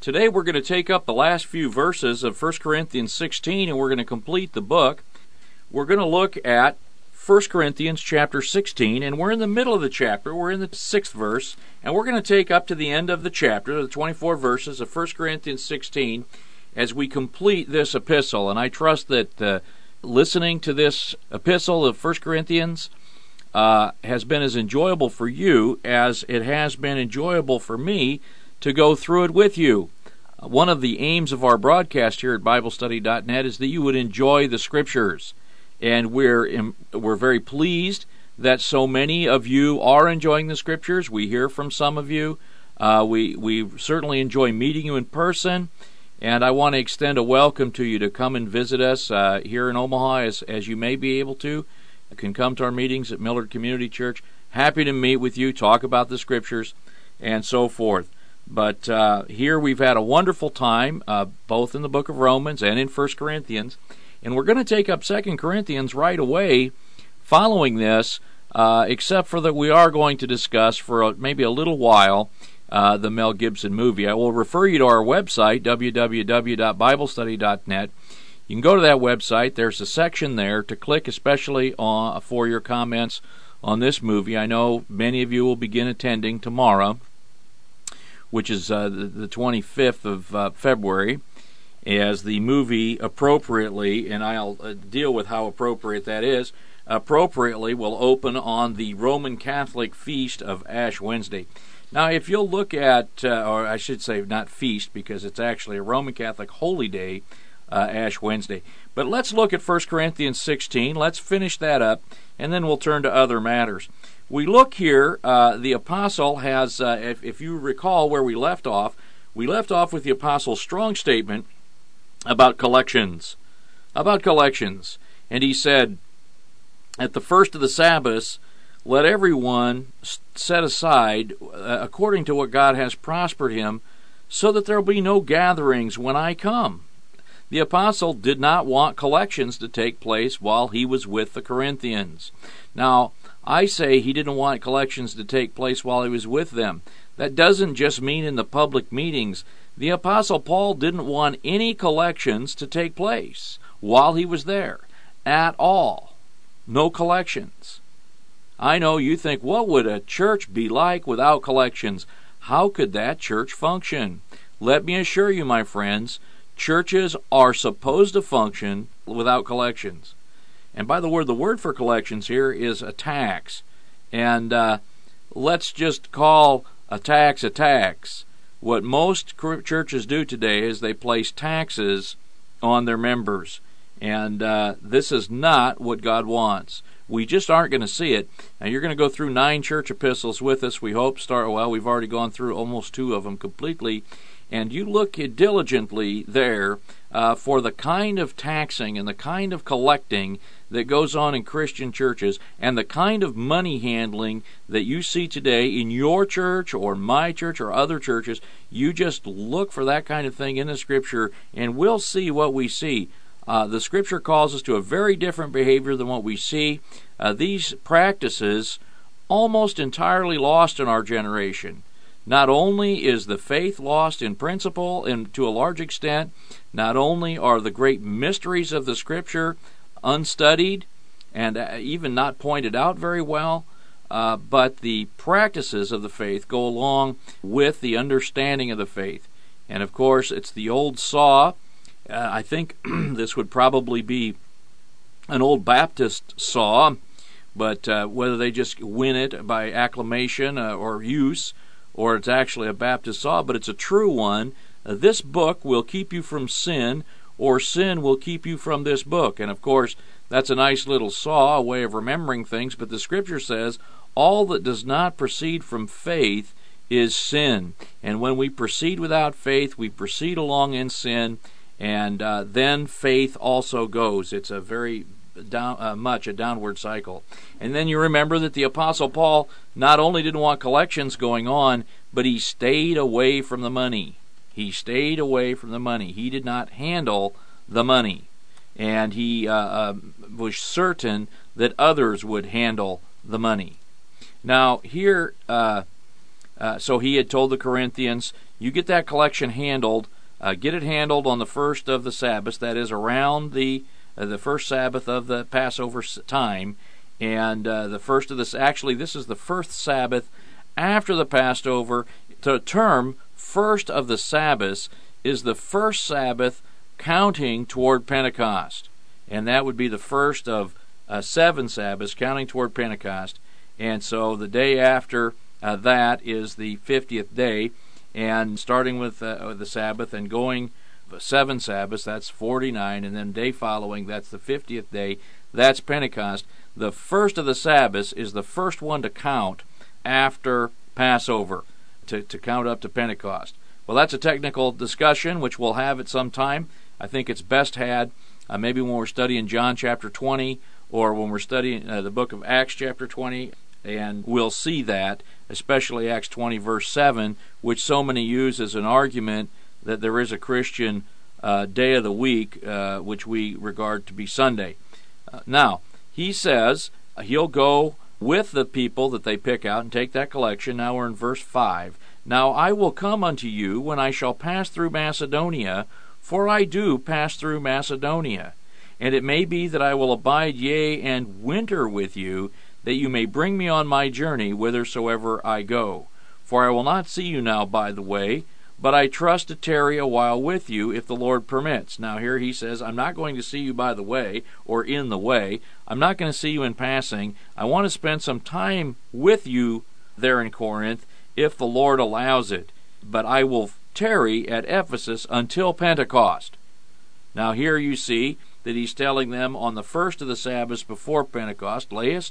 Today we're going to take up the last few verses of 1 Corinthians 16, and we're going to complete the book. We're going to look at 1 Corinthians chapter 16, and we're in the middle of the chapter. We're in the 6th verse, and we're going to take up to the end of the chapter, the 24 verses of 1 Corinthians 16, as we complete this epistle. And I trust that listening to this epistle of 1 Corinthians has been as enjoyable for you as it has been enjoyable for me to go through it with you. One of the aims of our broadcast here at BibleStudy.net is that you would enjoy the Scriptures. And we're very pleased that so many of you are enjoying the Scriptures. We hear from some of you. We certainly enjoy meeting you in person. And I want to extend a welcome to you to come and visit us here in Omaha as you may be able to. You can come to our meetings at Millard Community Church. Happy to meet with you, talk about the Scriptures, and so forth. But here we've had a wonderful time, both in the book of Romans and in 1 Corinthians. And we're going to take up 2 Corinthians right away following this, except for that we are going to discuss for maybe a little while the Mel Gibson movie. I will refer you to our website, www.biblestudy.net. You can go to that website. There's a section there to click especially for your comments on this movie. I know many of you will begin attending tomorrow, which is the 25th of February, as the movie appropriately, and I'll deal with how appropriate that is, appropriately will open on the Roman Catholic feast of Ash Wednesday. Now, if you'll look at, or I should say not feast, because it's actually a Roman Catholic holy day, Ash Wednesday. But let's look at 1 Corinthians 16. Let's finish that up, and then we'll turn to other matters. We look here, the apostle has, if you recall where we left off with the apostle's strong statement about collections. And he said, at the first of the Sabbaths, let everyone set aside according to what God has prospered him, so that there will be no gatherings when I come. The apostle did not want collections to take place while he was with the Corinthians. Now, I say he didn't want collections to take place while he was with them. That doesn't just mean in the public meetings. The Apostle Paul didn't want any collections to take place while he was there at all. No collections. I know you think, what would a church be like without collections? How could that church function? Let me assure you, my friends, churches are supposed to function without collections. And by the word for collections here is a tax. And let's just call a tax a tax. What most churches do today is they place taxes on their members. And this is not what God wants. We just aren't going to see it. Now, you're going to go through 9 church epistles with us. We hope we've already gone through almost 2 of them completely. And you look diligently there for the kind of taxing and the kind of collecting that goes on in Christian churches and the kind of money handling that you see today in your church or my church or other churches. You just look for that kind of thing in the Scripture and we'll see what we see. The Scripture calls us to a very different behavior than what we see. These practices almost entirely lost in our generation. Not only is the faith lost in principle and to a large extent, not only are the great mysteries of the Scripture unstudied and even not pointed out very well, but the practices of the faith go along with the understanding of the faith. And of course, it's the old saw. I think this would probably be an old Baptist saw, but whether they just win it by acclamation or use, or it's actually a Baptist saw, but it's a true one. This book will keep you from sin, or sin will keep you from this book. And of course, that's a nice little saw, a way of remembering things, but the Scripture says, all that does not proceed from faith is sin. And when we proceed without faith, we proceed along in sin, and then faith also goes. It's a very much a downward cycle. And then you remember that the Apostle Paul not only didn't want collections going on, but he stayed away from the money. He stayed away from the money. He did not handle the money. And he was certain that others would handle the money. Now, here, so he had told the Corinthians, you get that collection handled. Get it handled on the first of the Sabbaths, that is around the first Sabbath of the Passover time, and the first of this. Actually, this is the first Sabbath after the Passover. The term first of the Sabbaths is the first Sabbath counting toward Pentecost, and that would be the first of 7 Sabbaths counting toward Pentecost. And so the day after that is the 50th day. And starting with the Sabbath and going 7 Sabbaths, that's 49, and then day following, that's the 50th day, that's Pentecost. The first of the Sabbaths is the first one to count after Passover, to count up to Pentecost. Well, that's a technical discussion, which we'll have at some time. I think it's best had maybe when we're studying John chapter 20, or when we're studying the book of Acts chapter 20, and we'll see that, especially Acts 20 verse 7, which so many use as an argument that there is a Christian day of the week, which we regard to be Sunday. Now, he says he'll go with the people that they pick out and take that collection. Now we're in verse 5. Now I will come unto you when I shall pass through Macedonia, for I do pass through Macedonia. And it may be that I will abide, yea, and winter with you, that you may bring me on my journey whithersoever I go. For I will not see you now by the way, but I trust to tarry a while with you, if the Lord permits. Now here he says, I'm not going to see you by the way, or in the way. I'm not going to see you in passing. I want to spend some time with you there in Corinth, if the Lord allows it. But I will tarry at Ephesus until Pentecost. Now here you see that he's telling them on the first of the Sabbaths before Pentecost, lay in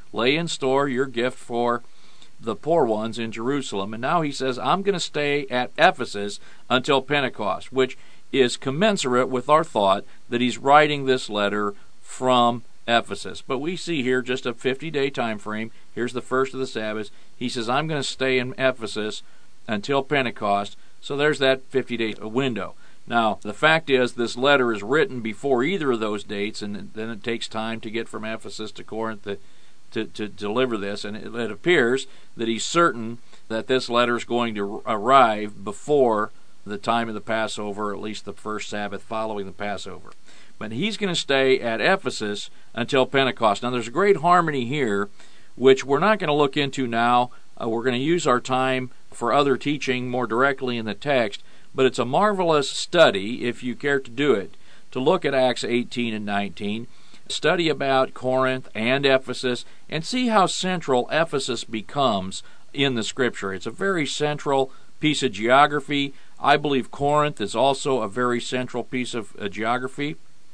store your gift for the poor ones in Jerusalem. And now he says, I'm going to stay at Ephesus until Pentecost, which is commensurate with our thought that he's writing this letter from Ephesus. But we see here just a 50-day time frame. Here's the first of the Sabbaths. He says, I'm going to stay in Ephesus until Pentecost. So there's that 50-day window. Now, the fact is, this letter is written before either of those dates, and then it takes time to get from Ephesus to Corinth to deliver this, and it appears that he's certain that this letter is going to arrive before the time of the Passover, at least the first Sabbath following the Passover. But he's going to stay at Ephesus until Pentecost. Now, there's a great harmony here, which we're not going to look into now. We're going to use our time for other teaching more directly in the text, but it's a marvelous study, if you care to do it, to look at Acts 18 and 19, study about Corinth and Ephesus, and see how central Ephesus becomes in the Scripture. It's a very central piece of geography. I believe Corinth is also a very central piece of geography.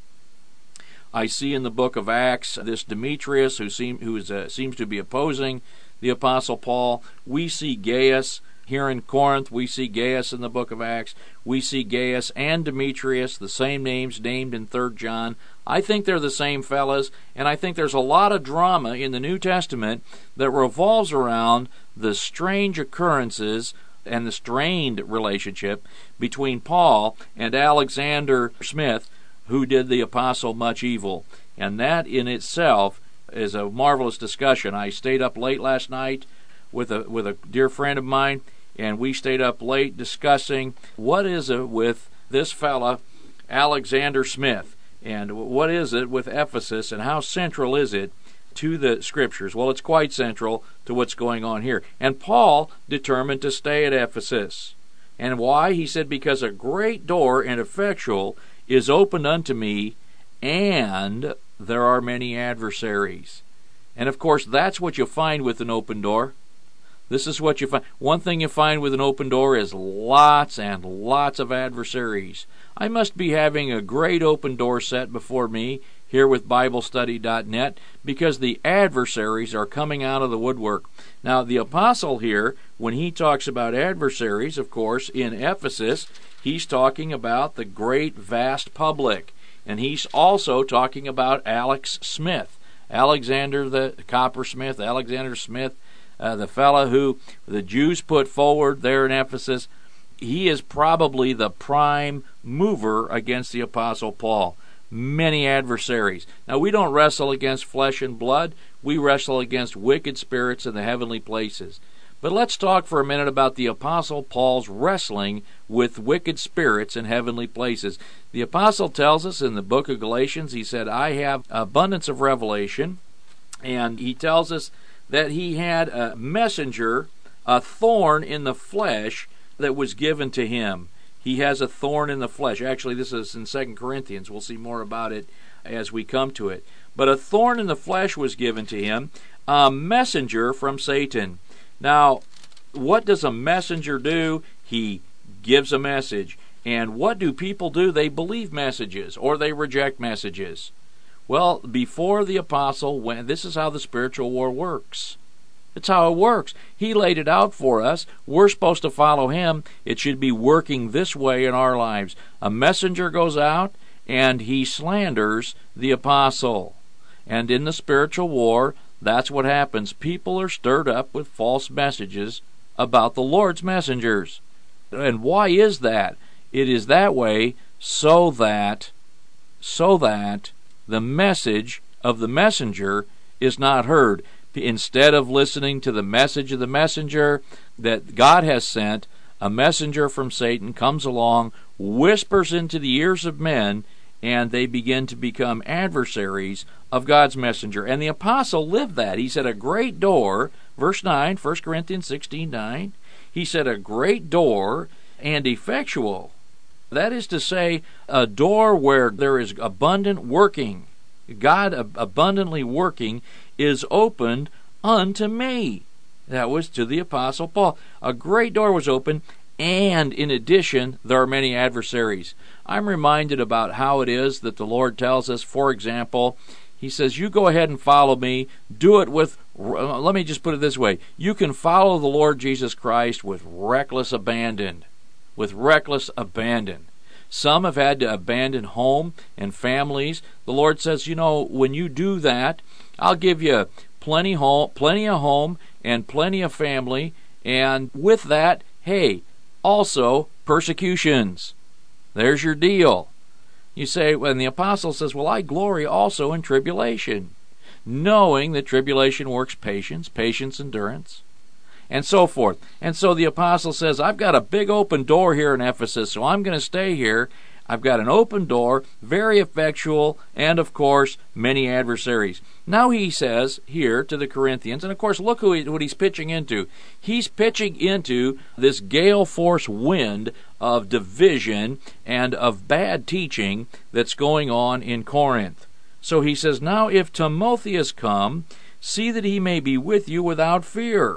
I see in the book of Acts this Demetrius who seems to be opposing the Apostle Paul. We see Gaius here in Corinth. We see Gaius in the book of Acts. We see Gaius and Demetrius, the same names named in 3 John. I think they're the same fellas, and I think there's a lot of drama in the New Testament that revolves around the strange occurrences and the strained relationship between Paul and Alexander Smith, who did the apostle much evil. And that in itself is a marvelous discussion. I stayed up late last night with a dear friend of mine, and we stayed up late discussing what is it with this fella, Alexander Smith, and what is it with Ephesus, and how central is it to the Scriptures? Well, it's quite central to what's going on here. And Paul determined to stay at Ephesus. And why? He said, because a great door and effectual is opened unto me, and there are many adversaries. And of course, that's what you'll find with an open door. This is what you find. One thing you find with an open door is lots and lots of adversaries. I must be having a great open door set before me here with BibleStudy.net, because the adversaries are coming out of the woodwork. Now, the apostle here, when he talks about adversaries, of course, in Ephesus, he's talking about the great, vast public. And he's also talking about Alex Smith, Alexander the coppersmith, Alexander Smith, the fellow who the Jews put forward there in Ephesus. He is probably the prime mover against the Apostle Paul. Many adversaries. Now, we don't wrestle against flesh and blood. We wrestle against wicked spirits in the heavenly places. But let's talk for a minute about the Apostle Paul's wrestling with wicked spirits in heavenly places. The Apostle tells us in the book of Galatians, he said, I have abundance of revelation, and he tells us that he had a messenger, a thorn in the flesh that was given to him. He has a thorn in the flesh. Actually, this is in 2 Corinthians. We'll see more about it as we come to it. But a thorn in the flesh was given to him, a messenger from Satan. Now, what does a messenger do? He gives a message. And what do people do? They believe messages or they reject messages. Well, before the apostle went, this is how the spiritual war works. It's how it works. He laid it out for us. We're supposed to follow him. It should be working this way in our lives. A messenger goes out and he slanders the apostle. And in the spiritual war, that's what happens. People are stirred up with false messages about the Lord's messengers. And why is that? It is that way so that the message of the messenger is not heard. Instead of listening to the message of the messenger that God has sent, a messenger from Satan comes along, whispers into the ears of men, and they begin to become adversaries of God's messenger. And the apostle lived that. He said, a great door, verse 9, 1 Corinthians 16:9, he said, a great door and effectual. That is to say, a door where there is abundant working. God abundantly working is opened unto me. That was to the Apostle Paul. A great door was opened, and in addition, there are many adversaries. I'm reminded about how it is that the Lord tells us, for example, he says, you go ahead and follow me. Do it with, let me just put it this way. You can follow the Lord Jesus Christ with reckless abandon. With reckless abandon. Some have had to abandon home and families. The Lord says, when you do that, I'll give you plenty of home and plenty of family, and with that, hey, also persecutions. There's your deal. You say, when the apostle says, well, I glory also in tribulation, knowing that tribulation works patience, patience endurance, and so forth. And so the apostle says, I've got a big open door here in Ephesus, so I'm going to stay here. I've got an open door, very effectual, and of course, many adversaries. Now he says here to the Corinthians, and of course, look what he's pitching into. He's pitching into this gale force wind of division and of bad teaching that's going on in Corinth. So he says, now if Timotheus come, see that he may be with you without fear.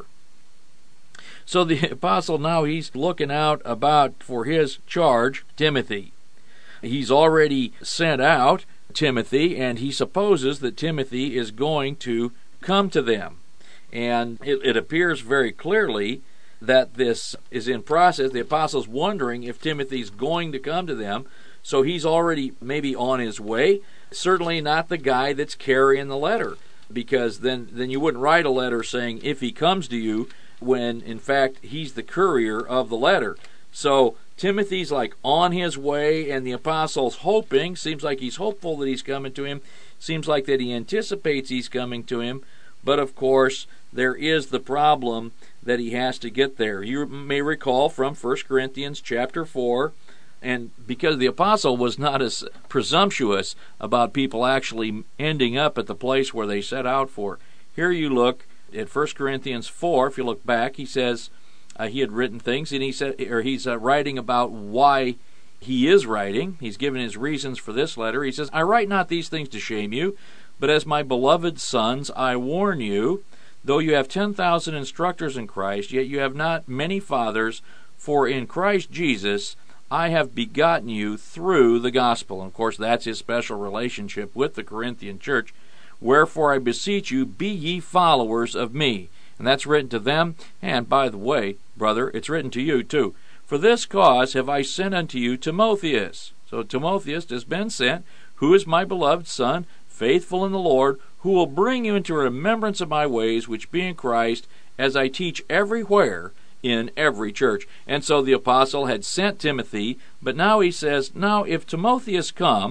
So the apostle now, he's looking out about for his charge, Timothy. He's already sent out Timothy, and he supposes that Timothy is going to come to them. And it appears very clearly that this is in process. The apostle's wondering if Timothy's going to come to them, so he's already maybe on his way. Certainly not the guy that's carrying the letter, because then you wouldn't write a letter saying, if he comes to you, when in fact he's the courier of the letter. So Timothy's like on his way, and the apostle's hoping, seems like he's hopeful that he's coming to him, seems like that he anticipates he's coming to him, but of course there is the problem that he has to get there. You may recall from 1 Corinthians chapter 4, and because the apostle was not as presumptuous about people actually ending up at the place where they set out for. Here you look at 1 Corinthians 4, if you look back, he says he had written things, and he's writing about why he is writing. He's given his reasons for this letter. He says, I write not these things to shame you, but as my beloved sons, I warn you, though you have 10,000 instructors in Christ, yet you have not many fathers, for in Christ Jesus I have begotten you through the gospel. And of course, that's his special relationship with the Corinthian church. Wherefore I beseech you, be ye followers of me. And that's written to them. And by the way, brother, it's written to you too. For this cause have I sent unto you Timotheus. So Timotheus has been sent, who is my beloved son, faithful in the Lord, who will bring you into remembrance of my ways, which be in Christ, as I teach everywhere in every church. And so the apostle had sent Timothy, but now he says, now if Timotheus come,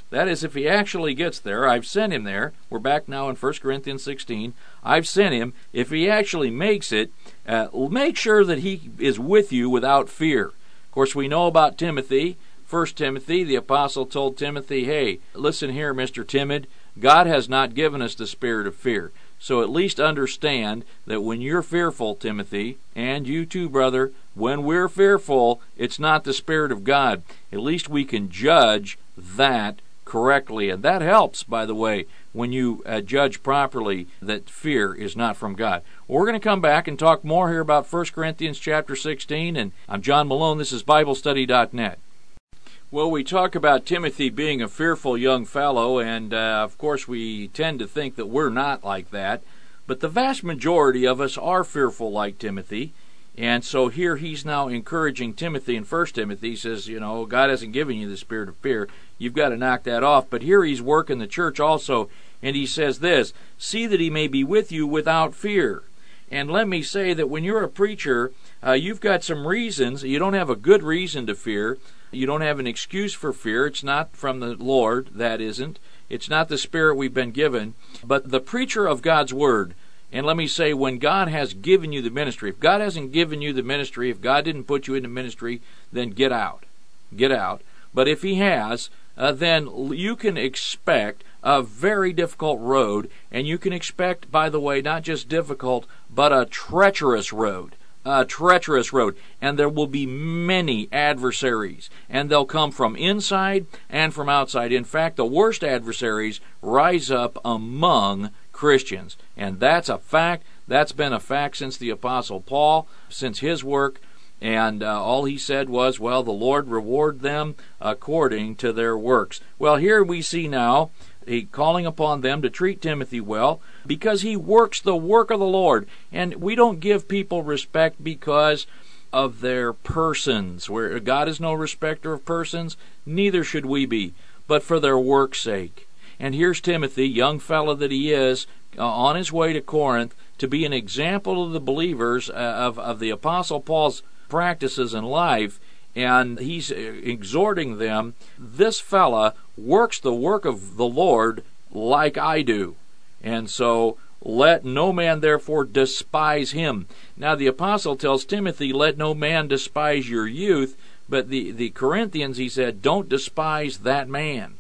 That is, if he actually gets there. I've sent him there. We're back now in 1 Corinthians 16. I've sent him. If he actually makes it, make sure that he is with you without fear. Of course, we know about Timothy. 1 Timothy, the apostle told Timothy, hey, listen here, Mr. Timid, God has not given us the spirit of fear. So at least understand that when you're fearful, Timothy, and you too, brother, when we're fearful, it's not the Spirit of God. At least we can judge that correctly. And that helps, by the way, when you judge properly that fear is not from God. We're going to come back and talk more here about 1 Corinthians chapter 16. And I'm John Malone. This is BibleStudy.net. Well, we talk about Timothy being a fearful young fellow, and of course we tend to think that we're not like that. But the vast majority of us are fearful like Timothy. And so here he's now encouraging Timothy in 1 Timothy. He says, God hasn't given you the spirit of fear. You've got to knock that off. But here he's working the church also, and he says this, see that he may be with you without fear. And let me say that when you're a preacher, you've got some reasons. You don't have a good reason to fear. You don't have an excuse for fear. It's not from the Lord, that isn't. It's not the spirit we've been given. But the preacher of God's Word, and let me say, when God has given you the ministry, if God hasn't given you the ministry, if God didn't put you in the ministry, then get out. Get out. But if He has, then you can expect a very difficult road, and you can expect, by the way, not just difficult, but a treacherous road. A treacherous road, and there will be many adversaries, and they'll come from inside and from outside. In fact, the worst adversaries rise up among Christians, and that's a fact. That's been a fact since the Apostle Paul, since his work, and all he said was, well, the Lord reward them according to their works. Well, here we see now He calling upon them to treat Timothy well, because he works the work of the Lord. And we don't give people respect because of their persons. Where God is no respecter of persons, neither should we be, but for their work's sake. And here's Timothy, young fellow that he is, on his way to Corinth, to be an example of the believers of the Apostle Paul's practices in life. And he's exhorting them, this fella works the work of the Lord like I do. And so, let no man therefore despise him. Now the apostle tells Timothy, let no man despise your youth, but the Corinthians, he said, don't despise that man.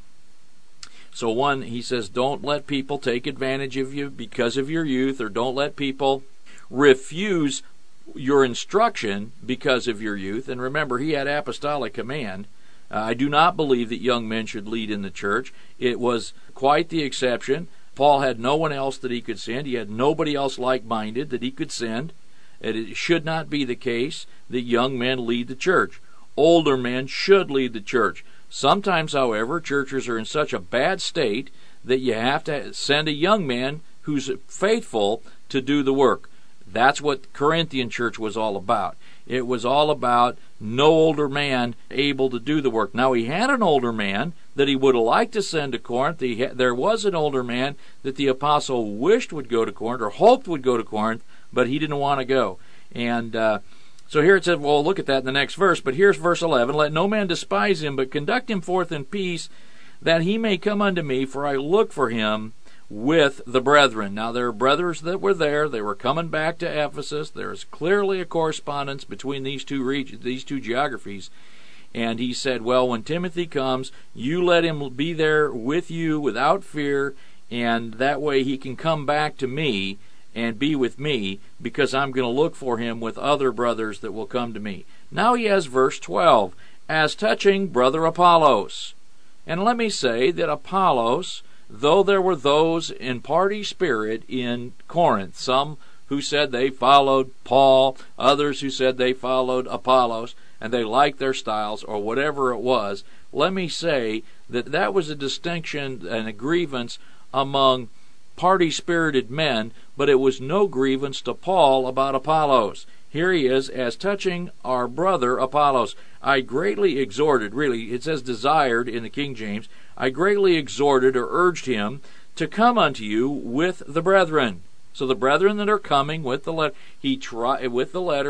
So he says, don't let people take advantage of you because of your youth, or don't let people refuse your instruction because of your youth. And remember, he had apostolic command. I do not believe that young men should lead in the church. It was quite the exception. Paul had no one else that he could send. He had nobody else like-minded that he could send. It should not be the case that young men lead the church. Older men should lead the church. Sometimes, however, churches are in such a bad state that you have to send a young man who's faithful to do the work. That's what the Corinthian church was all about. It was all about no older man able to do the work. Now, he had an older man that he would have liked to send to Corinth. There was an older man that the apostle wished would go to Corinth, or hoped would go to Corinth, but he didn't want to go. And so here it says, well, look at that in the next verse. But here's verse 11. Let no man despise him, but conduct him forth in peace, that he may come unto me, for I look for him with the brethren. Now, there are brothers that were there. They were coming back to Ephesus. There's clearly a correspondence between these two regions, these two geographies. And he said, well, when Timothy comes, you let him be there with you without fear, and that way he can come back to me and be with me, because I'm going to look for him with other brothers that will come to me. Now he has verse 12, as touching brother Apollos. And let me say that Apollos, though there were those in party spirit in Corinth, some who said they followed Paul, others who said they followed Apollos, and they liked their styles, or whatever it was, let me say that that was a distinction and a grievance among party-spirited men, but it was no grievance to Paul about Apollos. Here he is, as touching our brother Apollos. I greatly exhorted, really, it says desired in the King James, I greatly exhorted or urged him to come unto you with the brethren. So the brethren that are coming with the letter,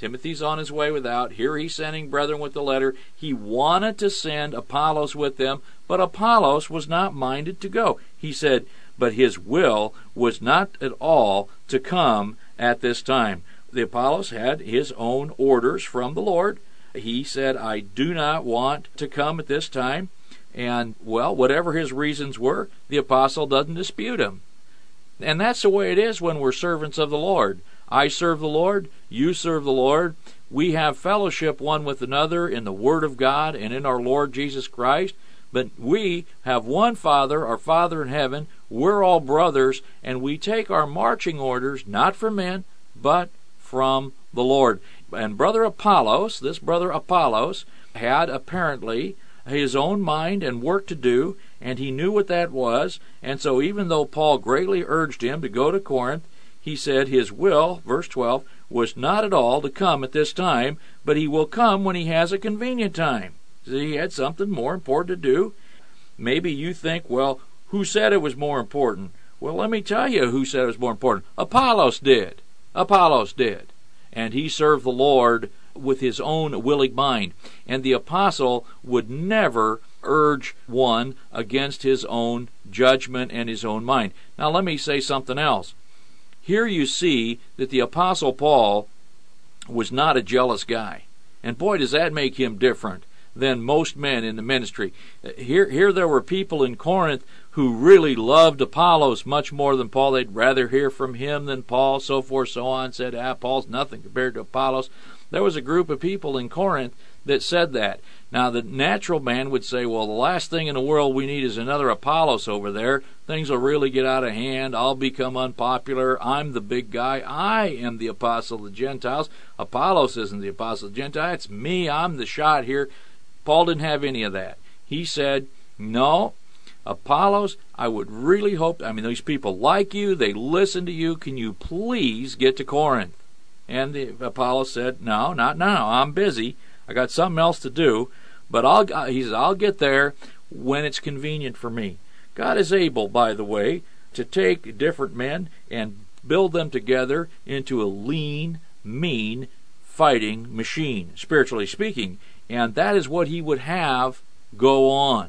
Timothy's on his way without. Here he's sending brethren with the letter. He wanted to send Apollos with them, but Apollos was not minded to go. He said, but his will was not at all to come at this time. The Apollos had his own orders from the Lord. He said, I do not want to come at this time. And, well, whatever his reasons were, the apostle doesn't dispute him. And that's the way it is when we're servants of the Lord. I serve the Lord, you serve the Lord. We have fellowship one with another in the Word of God and in our Lord Jesus Christ. But we have one Father, our Father in heaven. We're all brothers, and we take our marching orders not from men, but from the Lord. And Brother Apollos, this Brother Apollos, had apparently his own mind and work to do, and he knew what that was. And so even though Paul greatly urged him to go to Corinth, he said his will, verse 12, was not at all to come at this time, but he will come when he has a convenient time. So he had something more important to do. Maybe you think, well, who said it was more important? Well, let me tell you who said it was more important. Apollos did. Apollos did. And he served the Lord with his own willing mind. And the apostle would never urge one against his own judgment and his own mind. Now let me say something else. Here you see that the apostle Paul was not a jealous guy. And boy, does that make him different than most men in the ministry. Here there were people in Corinth who really loved Apollos much more than Paul. They'd rather hear from him than Paul, so forth, so on. Said, Paul's nothing compared to Apollos. There was a group of people in Corinth that said that. Now, the natural man would say, well, the last thing in the world we need is another Apollos over there. Things will really get out of hand. I'll become unpopular. I'm the big guy. I am the apostle of the Gentiles. Apollos isn't the apostle of the Gentiles. It's me. I'm the shot here. Paul didn't have any of that. He said, no, Apollos, I would really hope, these people like you. They listen to you. Can you please get to Corinth? And the Apollos said, no, not now. I'm busy. I got something else to do. But I'll get there when it's convenient for me. God is able, by the way, to take different men and build them together into a lean, mean, fighting machine, spiritually speaking. And that is what he would have go on.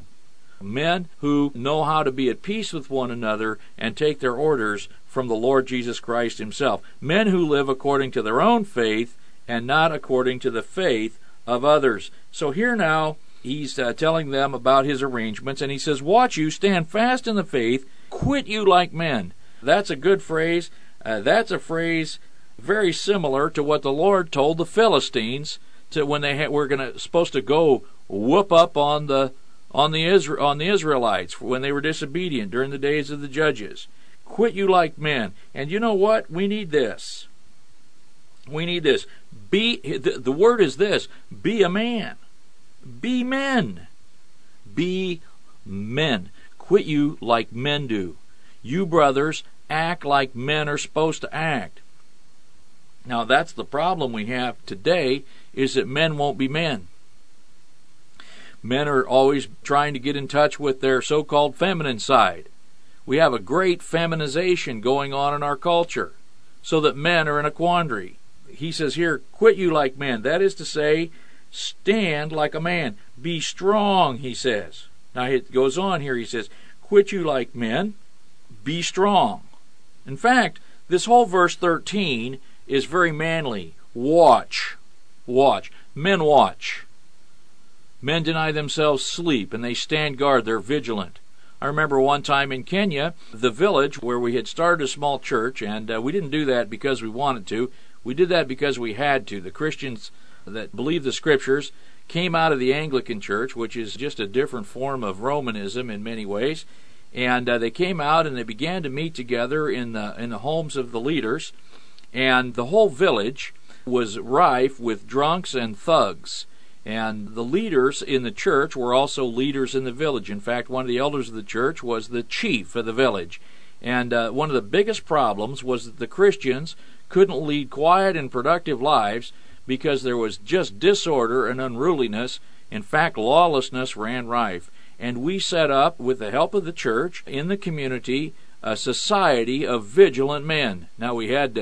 Men who know how to be at peace with one another and take their orders from the Lord Jesus Christ himself. Men who live according to their own faith and not according to the faith of others. So here now, he's telling them about his arrangements, and he says, watch you, stand fast in the faith, quit you like men. That's a good phrase. That's a phrase very similar to what the Lord told the Philistines to when they were supposed to go whoop up on the Israelites when they were disobedient during the days of the judges. Quit you like men. And you know what? We need this. We need this. The word is this: be a man. Be men. Be men. Quit you like men do. You brothers, act like men are supposed to act. Now that's the problem we have today, is that men won't be men. Men are always trying to get in touch with their so-called feminine side. We have a great feminization going on in our culture, so that men are in a quandary. He says here, quit you like men. That is to say, stand like a man. Be strong, he says. Now it goes on here, he says, quit you like men, be strong. In fact, this whole verse 13 is very manly. Watch. Watch. Men watch. Men deny themselves sleep, and they stand guard. They're vigilant. I remember one time in Kenya, the village where we had started a small church, and we didn't do that because we wanted to. We did that because we had to. The Christians that believe the Scriptures came out of the Anglican Church, which is just a different form of Romanism in many ways, and they came out and they began to meet together in the homes of the leaders, and the whole village was rife with drunks and thugs. And the leaders in the church were also leaders in the village. In fact, one of the elders of the church was the chief of the village. And one of the biggest problems was that the Christians couldn't lead quiet and productive lives because there was just disorder and unruliness. In fact, lawlessness ran rife. And we set up, with the help of the church in the community, a society of vigilant men. Now, we had to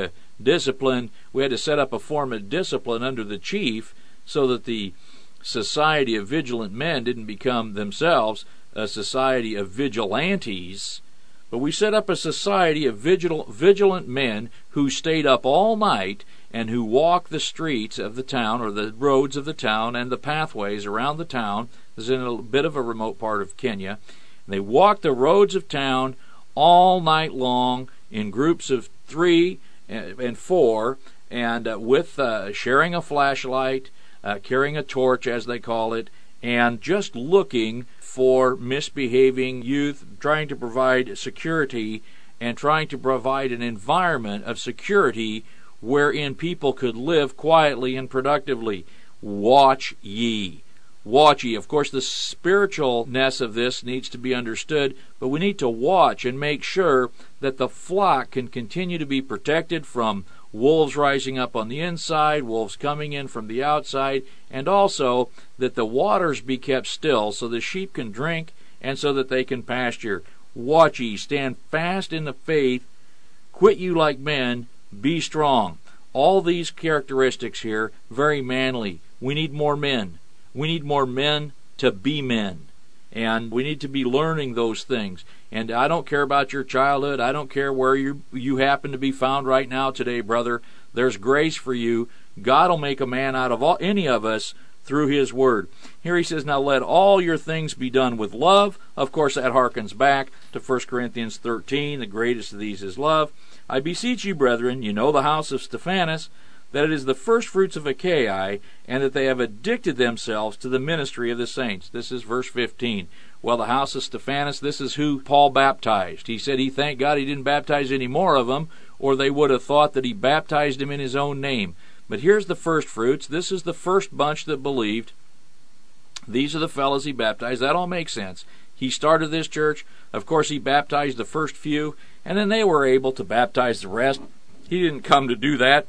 discipline. We had to set up a form of discipline under the chief so that the society of vigilant men didn't become themselves a society of vigilantes. But we set up a society of vigilant men who stayed up all night and who walked the streets of the town, or the roads of the town, and the pathways around the town. This is in a bit of a remote part of Kenya. They walked the roads of town all night long in groups of 3 and 4, and with sharing a flashlight, carrying a torch, as they call it, and just looking for misbehaving youth, trying to provide security and trying to provide an environment of security wherein people could live quietly and productively. Watch ye. Watch ye. Of course, the spiritualness of this needs to be understood, but we need to watch and make sure that the flock can continue to be protected from wolves rising up on the inside, wolves coming in from the outside, and also that the waters be kept still so the sheep can drink and so that they can pasture. Watch ye, stand fast in the faith, quit you like men, be strong. All these characteristics here, very manly. We need more men. We need more men to be men. And we need to be learning those things. And I don't care about your childhood. I don't care where you happen to be found right now today, brother. There's grace for you. God will make a man out of any of us through His Word. Here he says, now let all your things be done with love. Of course, that harkens back to 1 Corinthians 13. The greatest of these is love. I beseech you, brethren, you know the house of Stephanas, that it is the first fruits of Achaia, and that they have addicted themselves to the ministry of the saints. This is verse 15. Well, the house of Stephanas, this is who Paul baptized. He said he thanked God he didn't baptize any more of them, or they would have thought that he baptized him in his own name. But here's the first fruits. This is the first bunch that believed. These are the fellows he baptized. That all makes sense. He started this church. Of course, he baptized the first few, and then they were able to baptize the rest. He didn't come to do that.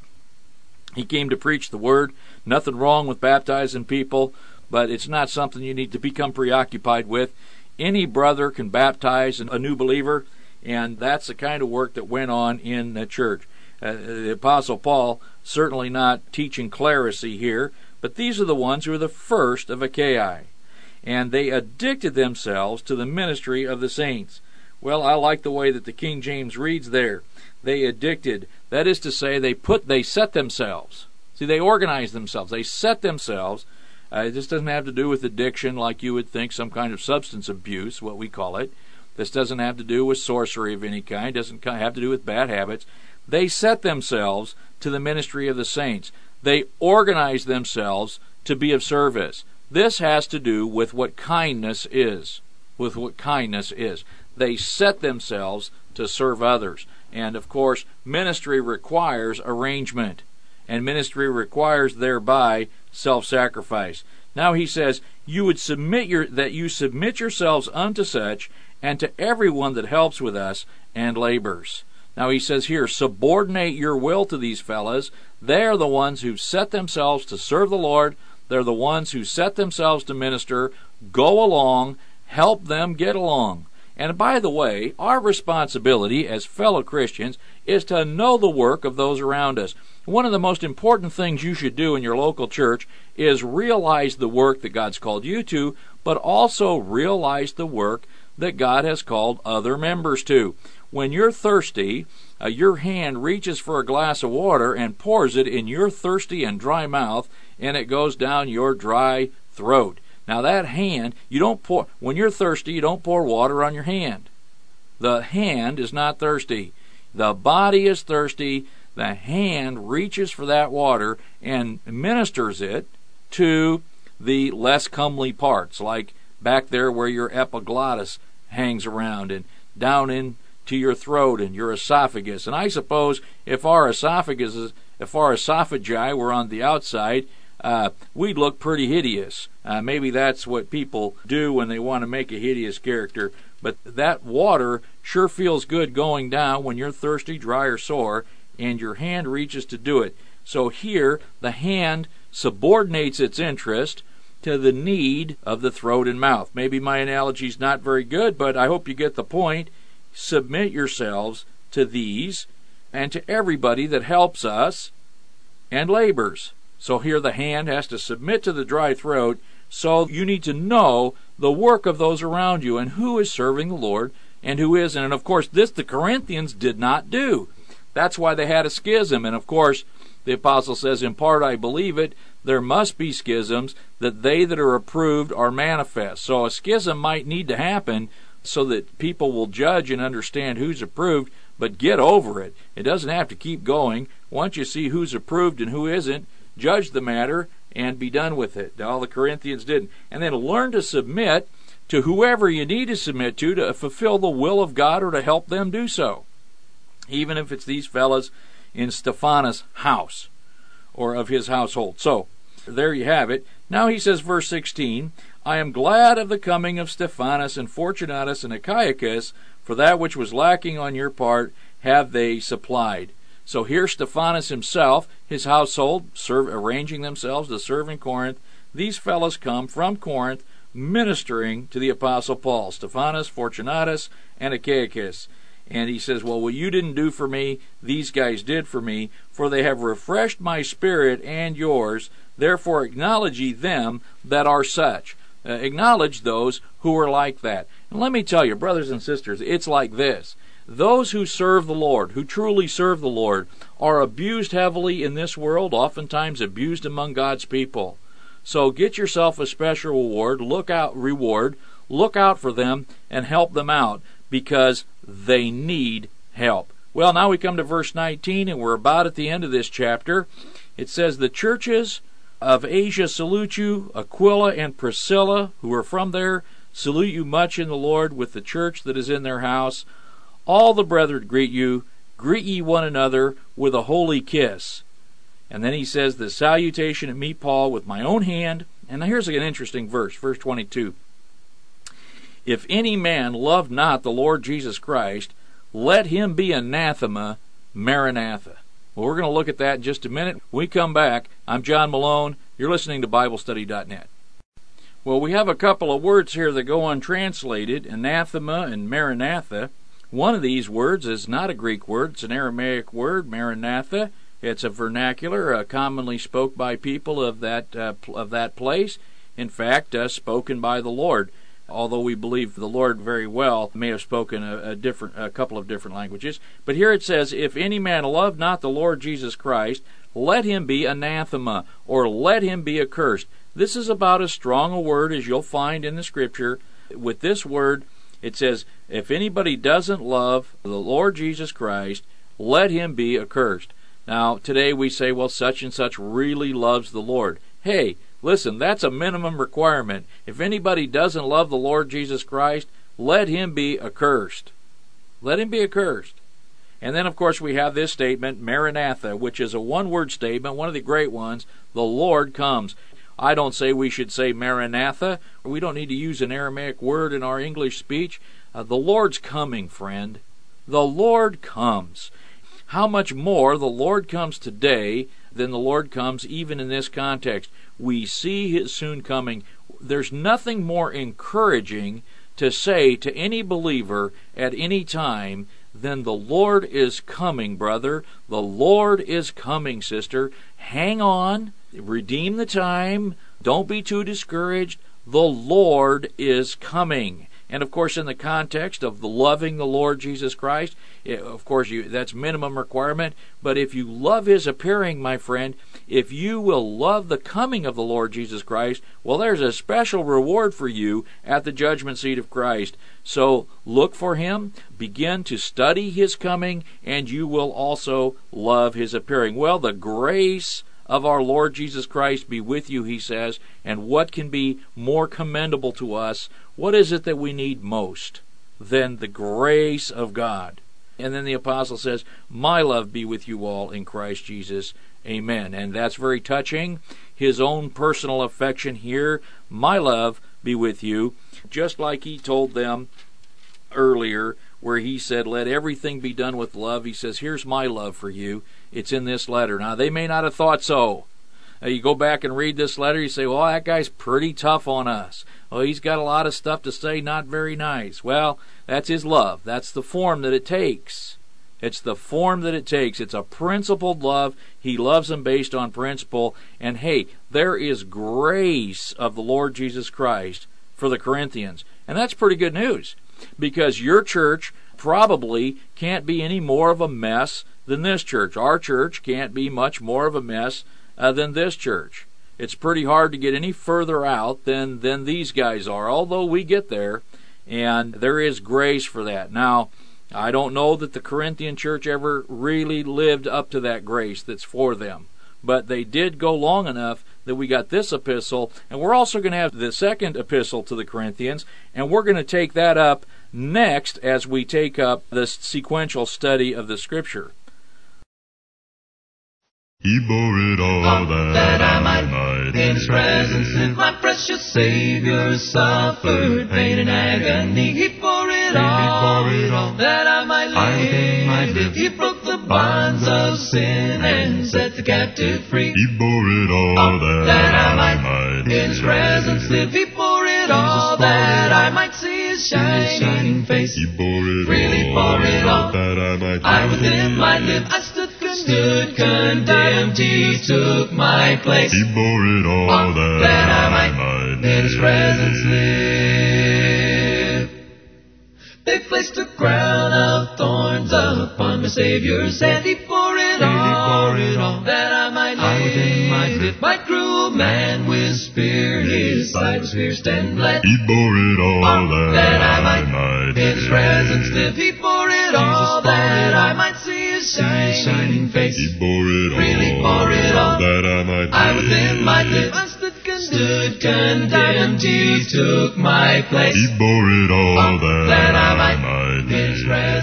He came to preach the Word. Nothing wrong with baptizing people, but it's not something you need to become preoccupied with. Any brother can baptize a new believer, and that's the kind of work that went on in the church. The Apostle Paul certainly not teaching clerisy here, but these are the ones who are the first of Achaia. And they addicted themselves to the ministry of the saints. Well, I like the way that the King James reads there. They addicted. That is to say, they set themselves. See, they organized themselves. They set themselves. This doesn't have to do with addiction like you would think, some kind of substance abuse, what we call it. This doesn't have to do with sorcery of any kind. Doesn't have to do with bad habits. They set themselves to the ministry of the saints. They organized themselves to be of service. This has to do with what kindness is. With what kindness is. They set themselves to serve others. And, of course, ministry requires arrangement. And ministry requires thereby self-sacrifice. Now he says, that you submit yourselves unto such, and to everyone that helps with us and labors. Now he says here, subordinate your will to these fellows. They're the ones who set themselves to serve the Lord. They're the ones who set themselves to minister. Go along. Help them get along. And by the way, our responsibility as fellow Christians is to know the work of those around us. One of the most important things you should do in your local church is realize the work that God's called you to, but also realize the work that God has called other members to. When you're thirsty, your hand reaches for a glass of water and pours it in your thirsty and dry mouth, and it goes down your dry throat. Now that hand, when you're thirsty, you don't pour water on your hand. The hand is not thirsty. The body is thirsty. The hand reaches for that water and ministers it to the less comely parts, like back there where your epiglottis hangs around and down into your throat and your esophagus. And I suppose if our esophagi were on the outside, we'd look pretty hideous. Maybe that's what people do when they want to make a hideous character. But that water sure feels good going down when you're thirsty, dry, or sore, and your hand reaches to do it. So here, the hand subordinates its interest to the need of the throat and mouth. Maybe my analogy's not very good, but I hope you get the point. Submit yourselves to these, and to everybody that helps us and labors. So here the hand has to submit to the dry throat, so you need to know the work of those around you and who is serving the Lord and who isn't. And of course, this the Corinthians did not do. That's why they had a schism. And of course, the apostle says, in part I believe it, there must be schisms, that they that are approved are manifest. So a schism might need to happen so that people will judge and understand who's approved, but get over it. It doesn't have to keep going. Once you see who's approved and who isn't, judge the matter and be done with it. All the Corinthians didn't. And then learn to submit to whoever you need to submit to fulfill the will of God or to help them do so. Even if it's these fellas in Stephanas' house or of his household. So, there you have it. Now he says, verse 16, I am glad of the coming of Stephanas and Fortunatus and Achaicus, for that which was lacking on your part have they supplied. So here Stephanas himself, his household, arranging themselves to serve in Corinth. These fellows come from Corinth ministering to the Apostle Paul, Stephanas, Fortunatus, and Achaicus. And he says, well, what you didn't do for me, these guys did for me, for they have refreshed my spirit and yours. Therefore acknowledge ye them that are such. Acknowledge those who are like that. And let me tell you, brothers and sisters, it's like this. Those who serve the Lord, who truly serve the Lord, are abused heavily in this world, oftentimes abused among God's people. So get yourself a special reward, look out for them and help them out, because they need help. Well, now we come to verse 19, and we're about at the end of this chapter. It says, the churches of Asia salute you, Aquila and Priscilla, who are from there, salute you much in the Lord with the church that is in their house. All the brethren greet you. Greet ye one another with a holy kiss. And then he says, the salutation of me, Paul, with my own hand. And now here's an interesting verse, verse 22. If any man love not the Lord Jesus Christ, let him be anathema, Maranatha. Well, we're going to look at that in just a minute. When we come back, I'm John Malone. You're listening to BibleStudy.net. Well, we have a couple of words here that go untranslated, anathema and Maranatha. One of these words is not a Greek word. It's an Aramaic word, Maranatha. It's a vernacular commonly spoke by people of that place. In fact, spoken by the Lord. Although we believe the Lord very well may have spoken a couple of different languages. But here it says, if any man love not the Lord Jesus Christ, let him be anathema, or let him be accursed. This is about as strong a word as you'll find in the Scripture. With this word, it says, if anybody doesn't love the Lord Jesus Christ, let him be accursed. Now, today we say, well, such and such really loves the Lord. Hey, listen, that's a minimum requirement. If anybody doesn't love the Lord Jesus Christ, let him be accursed. Let him be accursed. And then, of course, we have this statement, Maranatha, which is a one-word statement, one of the great ones, the Lord comes. I don't say we should say Maranatha. We don't need to use an Aramaic word in our English speech. The Lord's coming, friend. The Lord comes. How much more the Lord comes today than the Lord comes even in this context. We see His soon coming. There's nothing more encouraging to say to any believer at any time than the Lord is coming, brother. The Lord is coming, sister. Hang on. Redeem the time. Don't be too discouraged. The Lord is coming. And of course, in the context of loving the Lord Jesus Christ, of course, that's minimum requirement. But if you love His appearing, my friend, if you will love the coming of the Lord Jesus Christ, well, there's a special reward for you at the judgment seat of Christ. So look for Him, begin to study His coming, and you will also love His appearing. Well, the grace of our Lord Jesus Christ be with you, he says. And what can be more commendable to us? What is it that we need most than the grace of God? And then the apostle says, my love be with you all in Christ Jesus. Amen. And that's very touching. His own personal affection here. My love be with you. Just like he told them earlier, where he said, let everything be done with love. He says, here's my love for you. It's in this letter. Now, they may not have thought so. You go back and read this letter, you say, well, that guy's pretty tough on us. Oh, he's got a lot of stuff to say, not very nice. Well, that's his love. That's the form that it takes. It's the form that it takes. It's a principled love. He loves them based on principle. And hey, there is grace of the Lord Jesus Christ for the Corinthians. And that's pretty good news, because your church probably can't be any more of a mess than this church. Our church can't be much more of a mess than this church. It's pretty hard to get any further out than these guys are, although we get there, and there is grace for that. Now, I don't know that the Corinthian church ever really lived up to that grace that's for them, but they did go long enough that we got this epistle, and we're also going to have the second epistle to the Corinthians, and we're going to take that up next as we take up the sequential study of the Scripture. He bore it all that I might in His presence live. My precious Savior suffered pain and agony. He bore it all that I might live. He broke the bonds of sin and set the captive free. He bore it all that I might in His presence live. He bore it all that I might see His shining face. He bore it really bore it all that I with Him might live. I stood condemned, He took my place. He bore it all that I might in His presence live. They placed a crown of thorns upon my Savior's head. He bore it all that I might live. My cruel man with spear, His side was pierced and bled. He bore it all that I might in His presence live. He bore it all that I might see His shining face. He bore it all that I within might live. I stood condemned, He took my place. He bore it all that I might in His presence